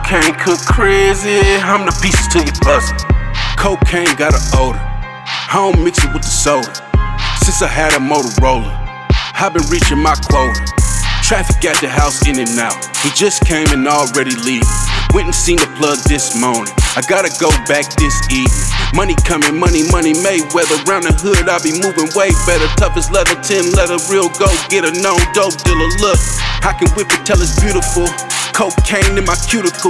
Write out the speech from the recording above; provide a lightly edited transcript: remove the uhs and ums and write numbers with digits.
Cocaine cook crazy, I'm the pieces to your puzzle. Cocaine got an odor, I don't mix it with the soda. Since I had a Motorola, I've been reaching my quota. Traffic at the house in and out, he just came and already leaving. Went and seen the plug this morning, I gotta go back this evening. Money coming, money Mayweather. Round the hood, I be moving way better. Tough as leather, 10 leather, real go getter, known dope dealer. Look, I can whip it till it's beautiful. Cocaine in my cuticle.